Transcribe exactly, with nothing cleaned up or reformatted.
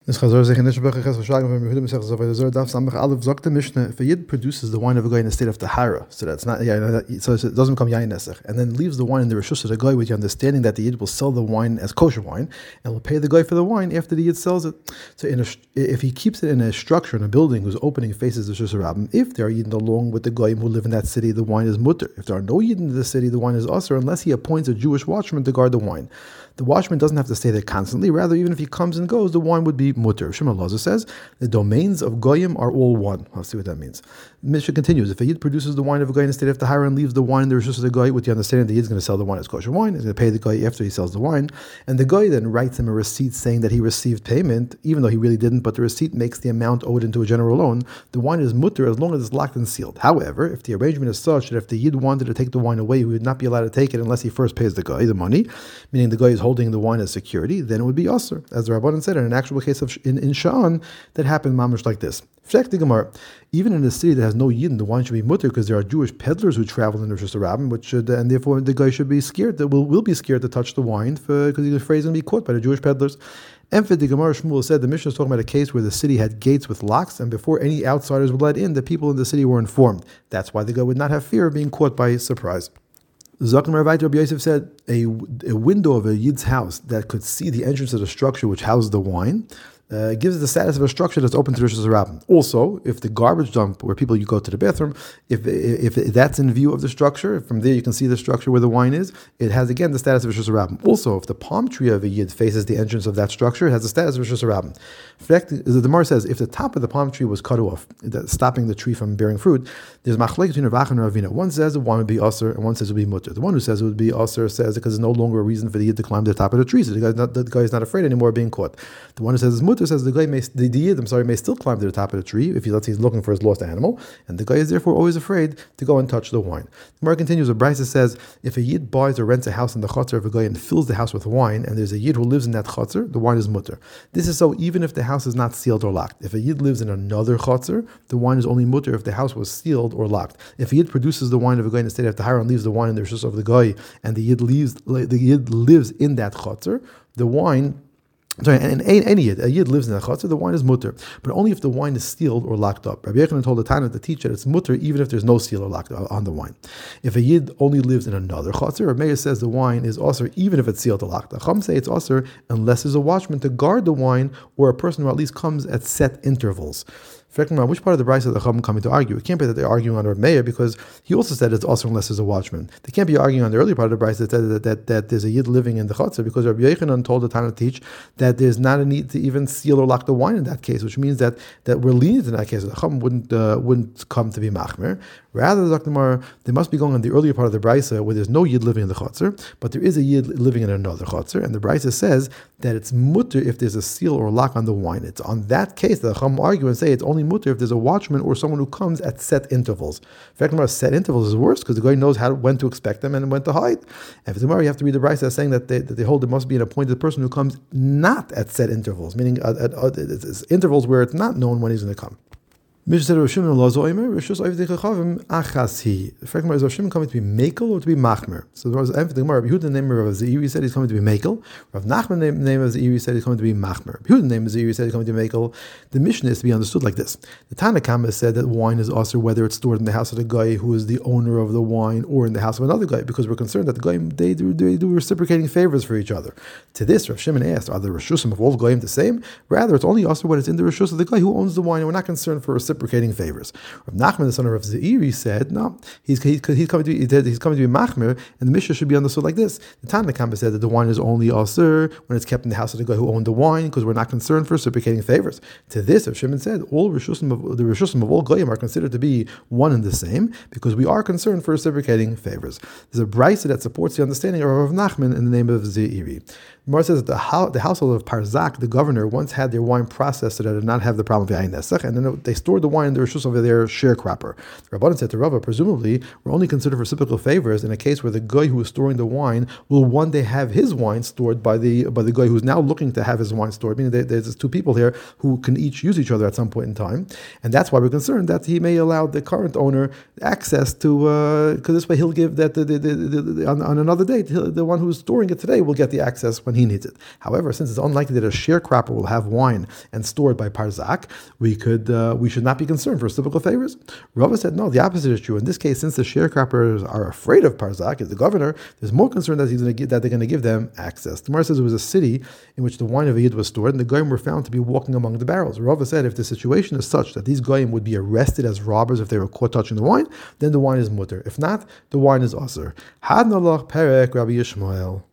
This Chazor Zech Nish Bechach Ches V'Shagim V'Yehuda Mesech Zavay Zor Daf Samach Aleph Zok the Mishnah. If a Yid produces the wine of a guy in a state of tahara, so that's not yeah, so it doesn't become yain nesech, and then leaves the wine in the reshus of the guy with the understanding that the Yid will sell the wine as kosher wine and will pay the guy for the wine after the Yid sells it. So in a, if he keeps it in a structure in a building whose opening faces the Reshus Rabbim, if there are Yidden along with the guy who live in that city, the wine is mutter. If there are no Yidden in the city, the wine is usher unless he appoints a Jewish watchman to guard the wine. The watchman doesn't have to stay there constantly. Rather, even if he comes and goes, the wine would be mutter. Shimon Lazar says the domains of goyim are all one. I'll see what that means. The Mishnah continues: if a Yid produces the wine of a guy in a state of tahara and leaves the wine in the reshus of the guy with the understanding that the Yid is going to sell the wine as kosher wine, he's going to pay the guy after he sells the wine, and the guy then writes him a receipt saying that he received payment, even though he really didn't, but the receipt makes the amount owed into a general loan, the wine is mutter as long as it's locked and sealed. However, if the arrangement is such that if the Yid wanted to take the wine away, he would not be allowed to take it unless he first pays the guy the money, meaning the guy is holding the wine as security, then it would be usher. As the Rabbanan said, in an actual case of in, in Sha'an, that happened mamish like this. Even in a city that has no Yidden, the wine should be mutter because there are Jewish peddlers who travel in the Reshus Rabbim, which should, and therefore the guy should be scared, that will, will be scared to touch the wine because he's afraid he's going to be caught by the Jewish peddlers. And for the Gemara, Shmuel said the Mishnah is talking about a case where the city had gates with locks, and before any outsiders were let in, the people in the city were informed. That's why the guy would not have fear of being caught by surprise. Zakhem Ravayt Rabbi Yosef said a, a window of a Yid's house that could see the entrance of the structure which houses the wine Uh, gives it the status of a structure that's open to Reshus Rabbim. Also, if the garbage dump where people you go to the bathroom, if if that's in view of the structure, from there you can see the structure where the wine is, it has again the status of Reshus Rabbim. Also, if the palm tree of a Yid faces the entrance of that structure, it has the status of Reshus Rabbim. In fact, as the Gemara says, if the top of the palm tree was cut off, stopping the tree from bearing fruit, there's machlek between Rav and Ravina. One says the wine would be usher, and one says it would be mutter. The one who says it would be usher says it because there's no longer a reason for the Yid to climb to the top of the tree, so the guy, not, the guy is not afraid anymore of being caught. The one who says it's mutter says the guy may The, the Yid, I'm sorry, may still climb to the top of the tree if he, let's say, he's looking for his lost animal, and the guy is therefore always afraid to go and touch the wine. The Gemara continues, a Brisa says, if a Yid buys or rents a house in the chutzner of a guy and fills the house with wine, and there's a Yid who lives in that chutzner, the wine is mutter. This is so even if the house is not sealed or locked. If a Yid lives in another chutzner, the wine is only mutter if the house was sealed or locked. If a Yid produces the wine of a guy in the state of tahara and leaves the wine in the reshus of the guy, and the Yid leaves, the Yid lives in that chutzner, the wine Sorry, and any Yid, a Yid lives in a chutzner, the wine is mutter, but only if the wine is sealed or locked up. Rabbi Yochanan told the Tana to teach that it's mutter even if there's no seal or locked on the wine. If a Yid only lives in another chutzner, Rabbi Meir says the wine is usher even if it's sealed or locked. The Chum say it's usher unless there's a watchman to guard the wine or a person who at least comes at set intervals. Which part of the Brisa of the Chum coming to argue? It can't be that they're arguing on Rabbi Meir because he also said it's also unless there's a watchman. They can't be arguing on the early part of the Brisa that, that, that, that there's a Yid living in the chutzner because Rabbi Yochanan told the Tana to teach that there's not a need to even seal or lock the wine in that case, which means that, that we're lenient in that case. The Chum wouldn't uh, wouldn't come to be machmer. Rather, they must be going on the earlier part of the Brisa where there's no Yid living in the chutzner, but there is a Yid living in another chutzner, and the Brisa says that it's mutter if there's a seal or lock on the wine. It's on that case that the Chum argue and say it's only mutter if there's a watchman or someone who comes at set intervals. In fact, set intervals is worse because the guy knows how when to expect them and when to hide. And for tomorrow, you have to read the Brisa saying that they, that they hold there must be an appointed person who comes not at set intervals, meaning at, at, at, at intervals where it's not known when he's going to come. Mishnah said Rosh Shimon Lo Zoimer, Reshus Oivdei Chachavim Achas Hi. The fact is Rosh Shimon coming to be Mekel or to be Machmer. So there was the Gemara. Yehuda the name of Zeiri said he's coming to be Mekel. Rav Nachman the name of Zeiri said he's coming to be Machmer. Yehuda the name of Zeiri said he's coming to be Mekel. The Mishnah is to be understood like this: the Tana Kama said that wine is also whether it's stored in the house of the guy who is the owner of the wine or in the house of another guy, because we're concerned that the guy they do they do reciprocating favors for each other. To this, Rav Shimon asked, are the Reshusim of all goyim the same? Rather, it's only also when it's in the Reshus of the guy who owns the wine, and we're not concerned for reciprocating favors. Rav Nachman, the son of Rav Zeiri, said, no, he's, he's, he's coming to be, he's coming to be machmer, and the Mishnah should be understood like this. The Tana Kama said that the wine is only aser when it's kept in the house of the guy who owned the wine, because we're not concerned for reciprocating favors. To this, Rav Shimon said, all Rishusim of, the Rishusim of all goyim are considered to be one and the same, because we are concerned for reciprocating favors. There's a brisa that supports the understanding of Rav Nachman in the name of Zeiri. The Gemara says that the, ho- the household of Parzak, the governor, once had their wine processed so that it did not have the problem of yain nesach, and then they stored the wine in the reshus of their sharecropper. The Rabbanan said to Rava, presumably, we're only considered reciprocal favors in a case where the guy who is storing the wine will one day have his wine stored by the by the guy who's now looking to have his wine stored. Meaning there, there's two people here who can each use each other at some point in time, and that's why we're concerned that he may allow the current owner access to, because uh, this way he'll give that the, the, the, the, on, on another date, the one who's storing it today will get the access when he he needs it. However, since it's unlikely that a sharecropper will have wine and store it by parzak, we could uh, we should not be concerned for reciprocal favors. Rava said, no, the opposite is true. In this case, since the sharecroppers are afraid of parzak, as the governor, there's more concern that he's going to give, that they're going to give them access. The Gemara says it was a city in which the wine of a Yid was stored, and the goyim were found to be walking among the barrels. Rava said, if the situation is such that these goyim would be arrested as robbers if they were caught touching the wine, then the wine is mutter. If not, the wine is usher. Had nalach perek Rabbi Yishmael.